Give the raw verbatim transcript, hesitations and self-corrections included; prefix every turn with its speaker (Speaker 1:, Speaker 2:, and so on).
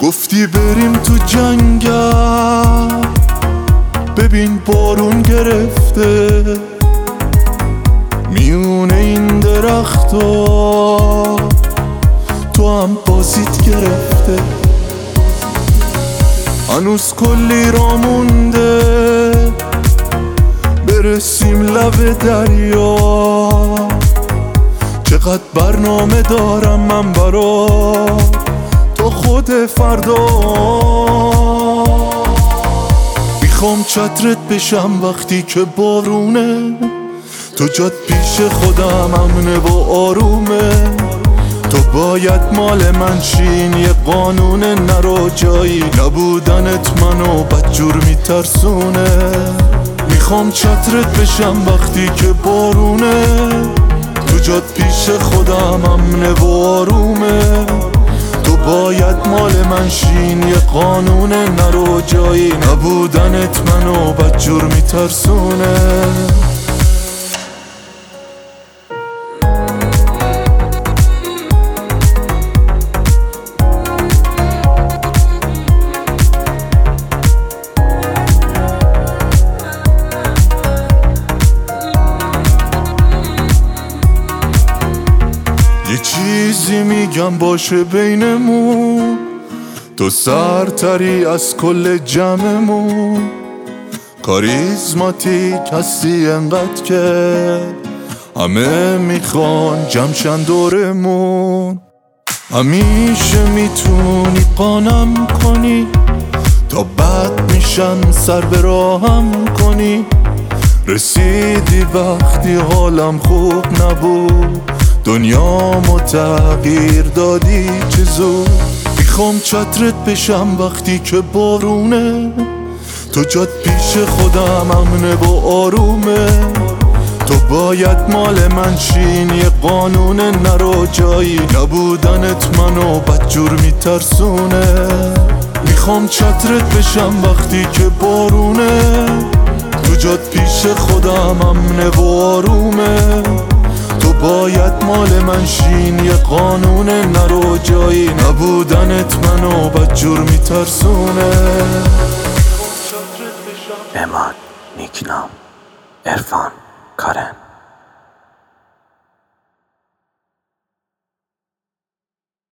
Speaker 1: گفتی بریم تو جنگل، ببین بارون گرفته میونه این درختا، تو هم بازیت گرفته. هنوز کلی را مونده برسیم لب دریا، چقدر برنامه دارم من برا تو خود فردا. میخوام چترت بشم وقتی که بارونه، تو جات پیش خودم امنه و آرومه. تو باید مال من شین، یه قانونه نرو جایی، نبودنت منو بدجور میترسونه. میخوام چترت بشم وقتی که بارونه، تو جات پیش خودم امنه و آرومه. تو باید مال من شین، یه قانونه نرو جایی، نبودنت منو بدجور میترسونه. یه چیزی میگم باشه بینمون، تو سرتری از کل جمعمون. کاریزماتیک هستی انقدر که همه میخوان جمشن دورمون. همیشه میتونی قانم کنی تا بد میشن سر به راهم کنی. رسیدی وقتی حالم خوب نبود، دنیامو تغییر دادی چه زود. میخوام چترت بشم وقتی که بارونه، تو جات پیش خودم امنه و آرومه. تو باید مال من شین، یه قانونه نرو جایی، نبودنت منو بدجور میترسونه. میخوام چترت بشم وقتی که بارونه، تو جات پیش خودم امنه و آرومه. تو باید مال من شین، یه قانونه نرو جایی، نبودنت منو بدجور میترسونه.
Speaker 2: امان، نیکنام، عرفان، کارن